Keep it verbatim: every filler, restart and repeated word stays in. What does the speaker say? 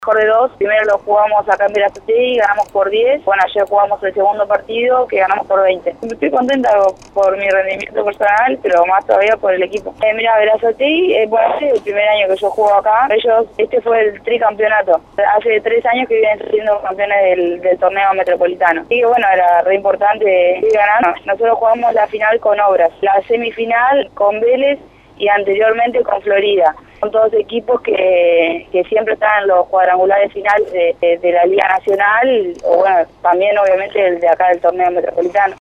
Mejor de dos, primero lo jugamos acá en Verazategui y ganamos por diez. Bueno, ayer jugamos el segundo partido que ganamos por veinte. Estoy contenta por mi rendimiento personal, pero más todavía por el equipo. Eh, mira, Verazategui es bueno, hace el primer año que yo juego acá. Ellos, este fue el tricampeonato. Hace tres años que vienen siendo campeones del, del torneo metropolitano. Y que bueno, era re importante ganar. Nosotros jugamos la final con Obras, la semifinal con Vélez y anteriormente con Florida. Son todos equipos que, que siempre están en los cuadrangulares finales de, de, de la Liga Nacional, o bueno, también obviamente el de acá del torneo metropolitano.